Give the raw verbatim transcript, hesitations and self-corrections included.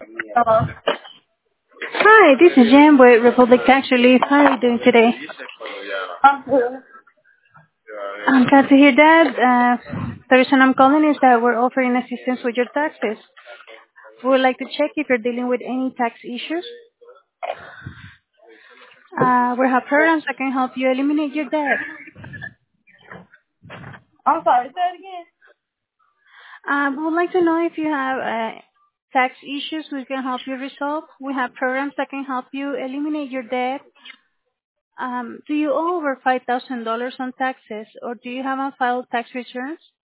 Hello. Hi, this is Jen with Republic Tax Relief. How are you doing today? I'm good. I'm glad to hear that. Uh, the reason I'm calling is that we're offering assistance with your taxes. We would like to check if you're dealing with any tax issues. Uh, we have programs that can help you eliminate your debt. I'm sorry. Say it again. Um, we would like to know if you have uh, tax issues we can help you resolve. We have programs that can help you eliminate your debt. Um, do you owe over five thousand dollars on taxes, or do you have unfiled tax returns?